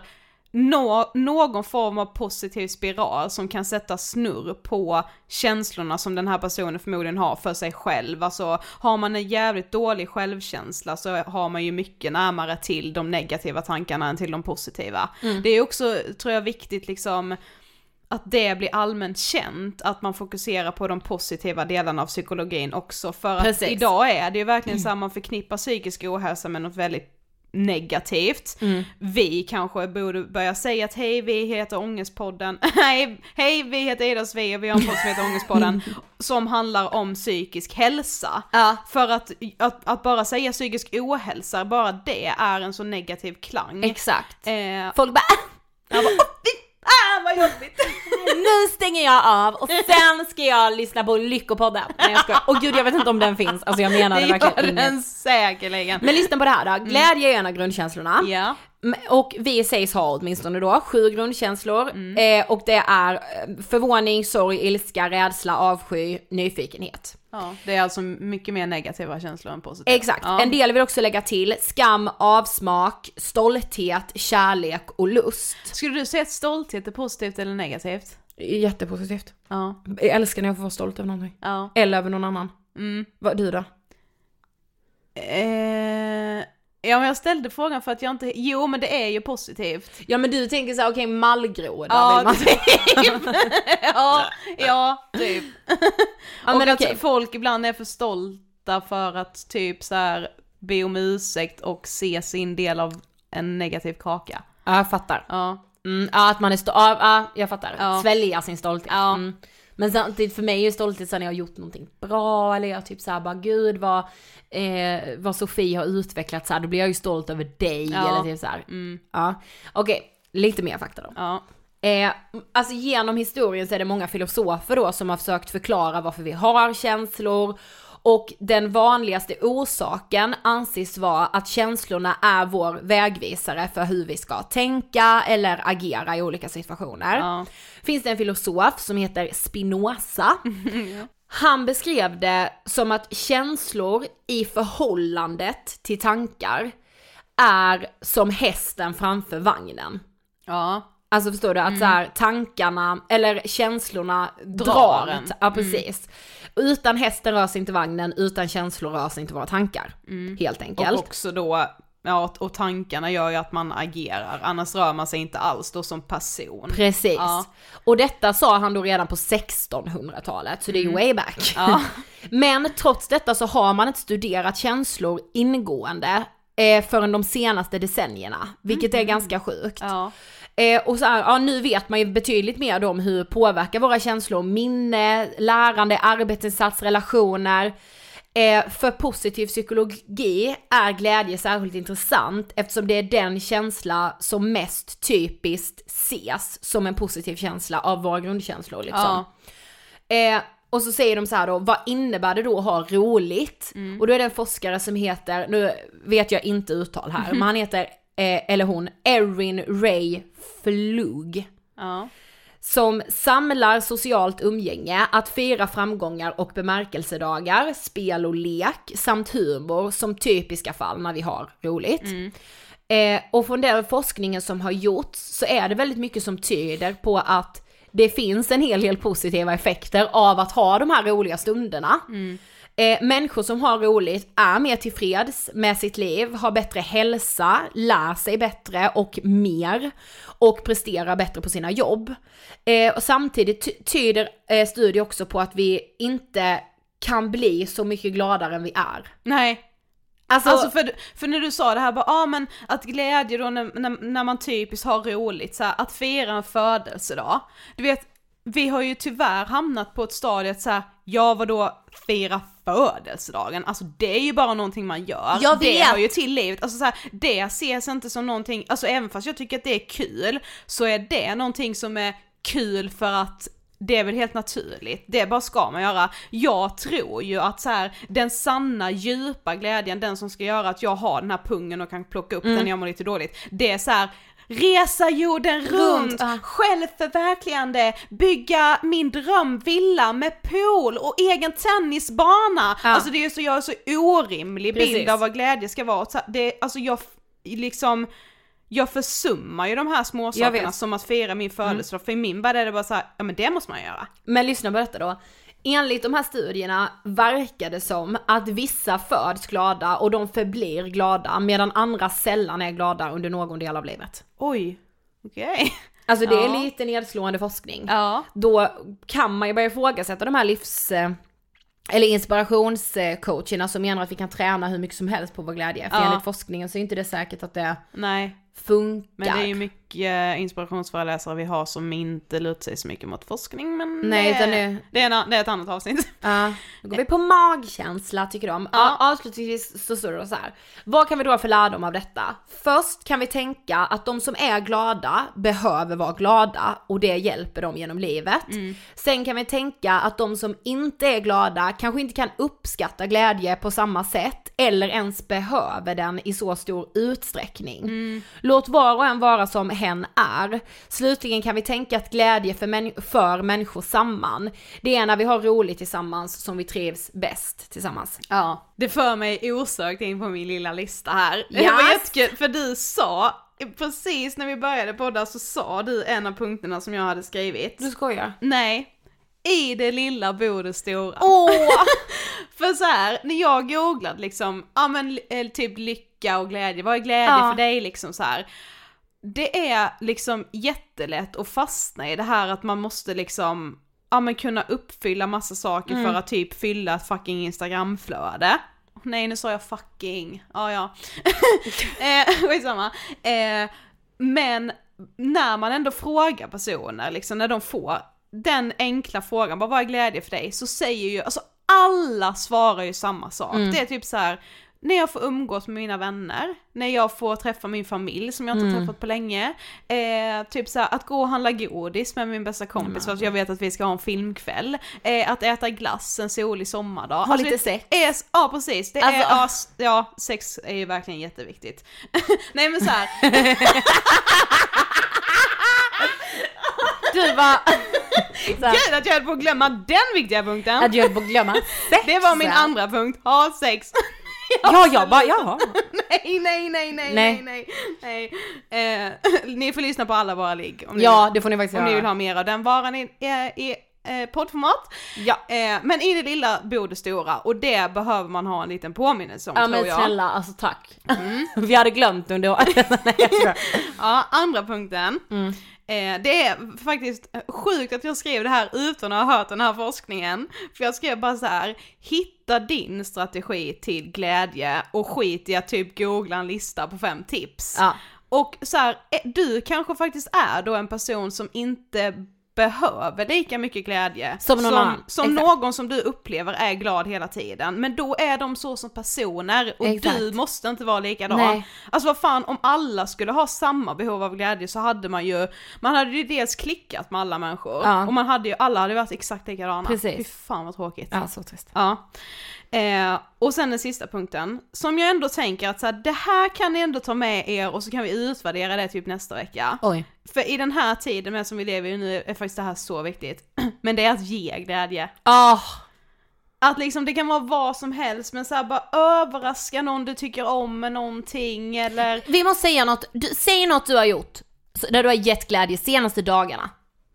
nå, någon form av positiv spiral som kan sätta snurr på känslorna som den här personen förmodligen har för sig själv. Alltså har man en jävligt dålig självkänsla så har man ju mycket närmare till de negativa tankarna än till de positiva. Mm. Det är också, tror jag, viktigt liksom att det blir allmänt känt, att man fokuserar på de positiva delarna av psykologin också, för att Precis. idag är det ju verkligen så att man förknippar psykisk ohälsa med något väldigt negativt. Mm. Vi kanske borde börja säga att hej, vi heter Ångestpodden. hej, hej, vi heter Ida och Svea och vi har en podd som heter Ångestpodden som handlar om psykisk hälsa. Ja. För att, att, att bara säga psykisk ohälsa, bara det är en så negativ klang. Exakt. Eh, Folk bara jag bara, "Åh, fy fan vad jobbigt." nu stänger jag av och sen ska jag lyssna på Lyckopodden. Nej jag skojar. Och gud jag vet inte om den finns, alltså jag menar det Det verkligen gör inget. den säkerligen. Men lyssna på det här då, glädje är en av grundkänslorna. Ja. Och vi sägs ha åtminstone då sju grundkänslor. Mm. eh, och det är eh, förvåning, sorg, ilska, rädsla, avsky, nyfikenhet. Ja, det är alltså mycket mer negativa känslor än positiva. Exakt, Ja. en del vill också lägga till skam, avsmak, stolthet, kärlek och lust. Skulle du säga att stolthet är positivt eller negativt? Jättepositivt. Ja. Jag älskar när jag får vara stolt över någonting. Ja. Eller över någon annan. Mm. Vad du då? Eh, Ja, men jag ställde frågan för att jag inte... Jo, men det är ju positivt. Ja, men du tänker så här, okej, okay, mallgroda ja, vill man typ. ja, ja, typ. Ja, och men att okay. folk ibland är för stolta för att typ så här be om ursäkt och se sin del av en negativ kaka. Ja, jag fattar. Ja. Mm, ja, att man är stolt. Ja, ja, jag fattar. Ja. Svälja sin stolthet. Ja. Mm. Men samtidigt för mig är ju stolthet så när jag har gjort någonting bra, eller jag typ såhär bara gud vad, eh, vad Sofie har utvecklat så här, då blir jag ju stolt över dig, ja. eller typ såhär. Mm. Ja, okej, okay. Lite mer fakta då. Ja. Eh, alltså genom historien så är det många filosofer då som har försökt förklara varför vi har känslor. Och den vanligaste orsaken anses vara att känslorna är vår vägvisare för hur vi ska tänka eller agera i olika situationer. Ja. Finns det en filosof som heter Spinoza. Han beskrev det som att känslor i förhållandet till tankar är som hästen framför vagnen. Ja. Alltså förstår du, att mm. så här, tankarna eller känslorna drar, drar en. Ja, precis. Mm. Utan hästen rör sig inte vagnen, utan känslor rör sig inte våra tankar. Mm. Helt enkelt. Och också då, ja, och tankarna gör ju att man agerar, annars rör man sig inte alls då som person. Precis. Ja. Och detta sa han då redan på sextonhundratalet, så det är ju mm. way back. Ja. Men trots detta så har man inte studerat känslor ingående eh, förrän de senaste decennierna, vilket mm. är ganska sjukt. Ja. Eh, och så här, ja, nu vet man ju betydligt mer om hur påverkar våra känslor, minne, lärande, arbetsinsats, relationer. Eh, för positiv psykologi är glädje särskilt intressant eftersom det är den känsla som mest typiskt ses som en positiv känsla av våra grundkänslor liksom. Ja. Eh, och så säger de så här då, vad innebär det då att ha roligt? Mm. Och då är det en forskare som heter, nu vet jag inte uttal här, mm. men han heter Eh, eller hon, Erin Ray Flug. Ja. Som samlar socialt umgänge, att fira framgångar och bemärkelsedagar, spel och lek samt humor som typiska fall när vi har roligt. Mm. Eh, och från den forskningen som har gjorts så är det väldigt mycket som tyder på att det finns en hel del positiva effekter av att ha de här roliga stunderna. Mm. Eh, människor som har roligt är mer tillfreds med sitt liv, har bättre hälsa, lär sig bättre och mer och presterar bättre på sina jobb. Eh, och samtidigt ty- tyder eh, studier också på att vi inte kan bli så mycket gladare än vi är. Nej. Alltså, alltså för, för när du sa det här, bara, ah, men att glädje då när, när, när man typiskt har roligt, så här, att fira en födelsedag. Du vet, vi har ju tyvärr hamnat på ett stadie att så här, ja vadå fira födelsedagen, alltså det är ju bara någonting man gör. Jag det vet. hör ju till livet, alltså så här, det ses inte som någonting, alltså även fast jag tycker att det är kul så är det någonting som är kul för att det är väl helt naturligt, det bara ska man göra. Jag tror ju att så här, den sanna djupa glädjen, den som ska göra att jag har den här pungen och kan plocka upp mm. den när jag mår lite dåligt, det är så här: resa jorden runt, runt uh. självförverkligande, bygga min drömvilla med pool och egen tennisbana. Uh. Alltså det är ju så, jag är så orimlig bild Precis. Av vad glädje ska vara. Så det, alltså jag liksom jag försummar ju de här små sakerna som att fira min födelsedag. Mm. För i min värld är det bara så här, ja men det måste man göra. Men lyssna på detta då. Enligt de här studierna verkar det som att vissa föds glada och de förblir glada medan andra sällan är glada under någon del av livet. Oj, okej. Okay. Alltså det ja. Är lite nedslående forskning. Ja. Då kan man ju börja ifrågasätta de här livs... eller inspirationscoacherna som menar att vi kan träna hur mycket som helst på vår glädje. För ja. Enligt forskningen så är inte det säkert att det Nej. Funkar. Men det är ju mycket inspirationsföreläsare vi har som inte lutar sig så mycket mot forskning, men Nej, det, det... Det, är en, det är ett annat avsnitt. Ja, då går vi på magkänsla tycker de. Ja. Avslutningsvis så står det så här. Vad kan vi då för lärdom av detta? Först kan vi tänka att de som är glada behöver vara glada och det hjälper dem genom livet. Mm. Sen kan vi tänka att de som inte är glada kanske inte kan uppskatta glädje på samma sätt eller ens behöver den i så stor utsträckning. Mm. Låt var och en vara som hen är. Slutligen kan vi tänka att glädje för, män- för människor samman. Det är när vi har roligt tillsammans som vi trivs bäst tillsammans. Ja, det för mig osökt in på min lilla lista här. Yes. Det var jättekul, för du sa, precis när vi började podda så sa du en av punkterna som jag hade skrivit. Du skojar? Nej. I det lilla bor det stora. Åh! För så här, när jag googlade liksom, ja men typ lycka lycka och glädje, vad är glädje ja. för dig liksom så här. Det är liksom jättelätt att fastna i det här att man måste liksom ja men kunna uppfylla massa saker mm. för att typ fylla ett fucking Instagramflöde. Nej, nu sa jag fucking. Ja, ja. eh, skitsamma. Eh, men när man ändå frågar personer, liksom när de får den enkla frågan, vad är glädje för dig? Så säger ju, alltså alla svarar ju samma sak. Mm. Det är typ så här, när jag får umgås med mina vänner, när jag får träffa min familj som jag inte mm. träffat på länge, eh, typ så här, att gå och handla godis med min bästa kompis mm. för att jag vet att vi ska ha en filmkväll, eh, att äta glass en solig sommardag. Ha alltså, lite sex. Är, ja, precis. Det alltså, är, as, ja, sex är ju verkligen jätteviktigt. Nej, men så här. Du var... Gud, att jag höll på att glömma den viktiga punkten. Att jag höll på att glömma sex. Det var min andra punkt, ha sex. Ja, jag bara, ja. nej, nej, nej, nej, nej, nej, nej. Eh, ni får lyssna på alla våra ligg. Om ja, vill, det får ni faktiskt om göra. Om ni vill ha mer av den varan i, i, i eh, poddformat. Ja. Eh, men i det lilla bor det stora. Och det behöver man ha en liten påminnelse om, ja, tror jag. Ja, men snälla, alltså tack. Mm. Vi hade glömt under ja, andra punkten. Mm. Eh, det är faktiskt sjukt att jag skrev det här utan att ha hört den här forskningen. För jag skrev bara så här: hitta din strategi till glädje och skit i att typ googla en lista på fem tips. Ja. Och så här, du kanske faktiskt är då en person som inte behöver lika mycket glädje som någon, som, annan. som någon som du upplever är glad hela tiden. Men då är de så som personer och exakt. Du måste inte vara likadan. Nej. Alltså vad fan, om alla skulle ha samma behov av glädje så hade man ju man hade ju dels klickat med alla människor ja. Och man hade ju, alla hade varit exakt likadana. Precis. Fy fan vad tråkigt. Ja, så trist. Ja. Eh, och sen den sista punkten som jag ändå tänker att så här, det här kan ni ändå ta med er och så kan vi utvärdera det typ nästa vecka. Oj. För i den här tiden med som vi lever i nu är faktiskt det här så viktigt. Men det är att ge glädje. Oh. Att liksom det kan vara vad som helst, men så här bara överraska någon du tycker om med någonting eller... Vi måste säga något, du, säg något du har gjort där du har gett glädje senaste dagarna.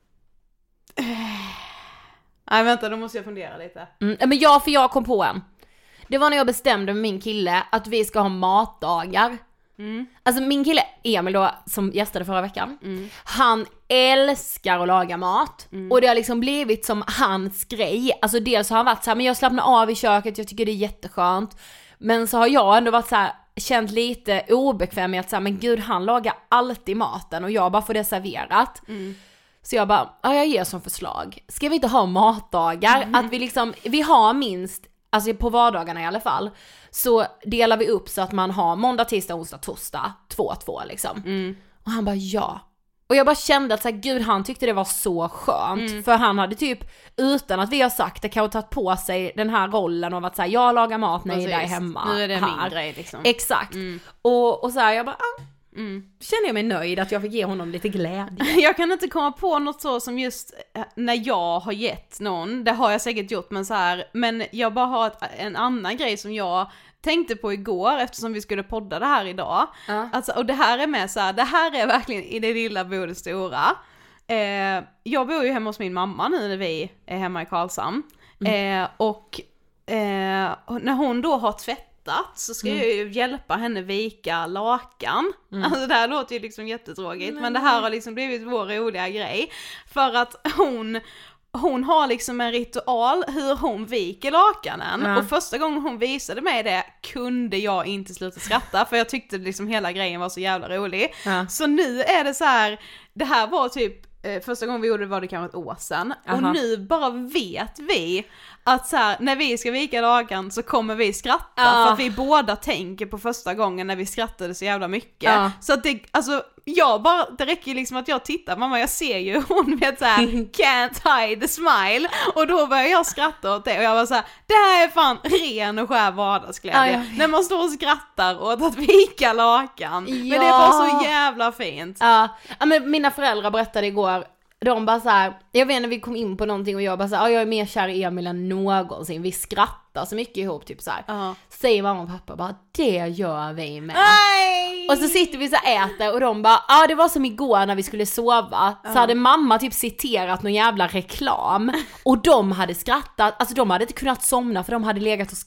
Nej vänta, då måste jag fundera lite. Mm, men jag, för jag kom på en. Det var när jag bestämde med min kille att vi ska ha matdagar. Mm. Alltså min kille Emil då, som gästade förra veckan, mm. han älskar att laga mat. Mm. Och det har liksom blivit som hans grej. Alltså dels har han varit så här, men jag slappnar av i köket, jag tycker det är jätteskönt. Men så har jag ändå varit så här, känt lite obekväm med att så här, men gud, han lagar alltid maten och jag bara får det serverat. Mm. Så jag bara, ja, jag ger som förslag. Ska vi inte ha matdagar? Mm. Att vi liksom, vi har minst, alltså på vardagarna i alla fall, så delar vi upp så att man har måndag, tisdag, onsdag, torsdag, två, två liksom. Mm. Och han bara, ja. Och jag bara kände att så här, gud, han tyckte det var så skönt. Mm. För han hade typ, utan att vi har sagt det, kanske tagit på sig den här rollen av att så här, jag lagar mat när jag är hemma. Nu är det här. min grej liksom. Exakt. Mm. Och, och så här, jag bara, ah. Mm. Känner jag mig nöjd att jag fick ge honom lite glädje. Jag kan inte komma på något så som just när jag har gett någon, det har jag säkert gjort, men så här, men jag bara har ett, en annan grej som jag tänkte på igår eftersom vi skulle podda det här idag. Uh. Alltså, och det här är med så här, det här är verkligen i det lilla bor det stora. Eh, jag bor ju hemma hos min mamma nu när vi är hemma i Karlshamn. Mm. Eh, och eh, när hon då har tvätt så ska mm. jag ju hjälpa henne vika lakan. Mm. Alltså det här låter ju liksom jättetråkigt, men, men det här har liksom blivit vår roliga grej. För att hon hon har liksom en ritual hur hon viker lakanen. Ja. Och första gången hon visade mig det kunde jag inte sluta skratta, för jag tyckte liksom hela grejen var så jävla rolig. Ja. Så nu är det så här, det här var typ första gången vi gjorde det var det kanske ett år sedan. Aha. Och nu bara vet vi att så här, när vi ska vika lakan så kommer vi skratta. Ja. För att vi båda tänker på första gången när vi skrattade så jävla mycket. Ja. Så att det, alltså jag bara, det räcker liksom att jag tittar, mamma jag ser ju, hon vet så här, can't hide the smile. Och då börjar jag skratta åt det och jag var så här, det här är fan ren och skär vardagsglädje. Ja, ja, ja. När man står och skrattar åt att vika lakan. Ja. Men det var så jävla fint. Ja, ja men mina föräldrar berättade igår, de bara så här, jag vet när vi kom in på någonting och jag bara så här, jag är mer kär i Emil än någonsin. Vi skrattar så mycket ihop typ så här. Uh-huh. Säger mamma och pappa bara, det gör vi med. Nej! Och så sitter vi så här äter och de bara, ja ah, det var som igår när vi skulle sova. Uh-huh. Så hade mamma typ citerat någon jävla reklam och de hade skrattat, alltså de hade inte kunnat somna för de hade legat och skrattat.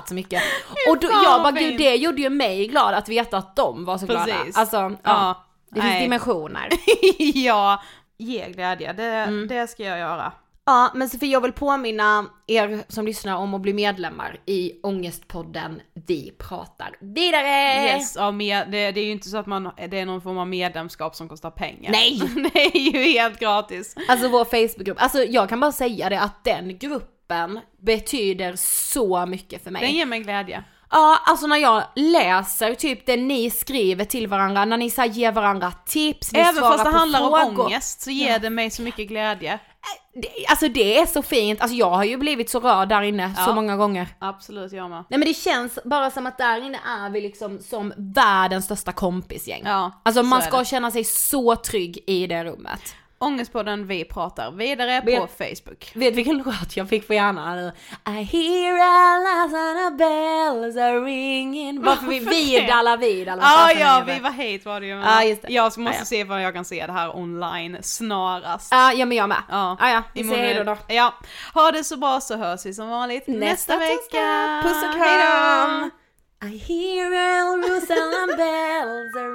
så mycket. Och då, jag bara, gud, det gjorde ju mig glad att veta att de var så glada. Precis. Alltså, ja, Ja, det nej. finns dimensioner. Ja, ge glädje, det, mm. det ska jag göra. Ja, men Sofie, jag vill påminna er som lyssnar om att bli medlemmar i Ångestpodden Vi pratar vidare. Yes, ja, med, det, det är ju inte så att man, det är någon form av medlemskap som kostar pengar. Nej! Det är ju helt gratis. Alltså vår Facebookgrupp, alltså jag kan bara säga det att den gruppen betyder så mycket för mig. Den ger mig glädje. Ja, alltså när jag läser typ det ni skriver till varandra, när ni så här ger varandra tips, ni Även svarar fast det på handlar frågor. om ångest så ger det mig så mycket glädje. Det, alltså det är så fint, alltså jag har ju blivit så rörd där inne Ja. så många gånger. Absolut, jag med. Nej men det känns bara som att där inne är vi liksom som världens största kompisgäng. Ja, Alltså man så är ska det. känna sig så trygg i det rummet. Ångestpodden Vi pratar vidare Vet- på Facebook. Vet vilken låt jag fick på hjärnan? I hear a last bells are ringing. Varför vi vid alla vid alla. Ah, ja, vi var hate var det ju. Ja, just det. Jag måste Ah, ja. se vad jag kan se det här online snarast. Ja, ja men jag med. Ja, Ah, ja, vi Imorgon säger är- hejdå då. Ja, ha det så bra så hörs vi som vanligt nästa, Nästa vecka. torsdag. Puss och Hej då! kram. I hear a Jerusalem bells are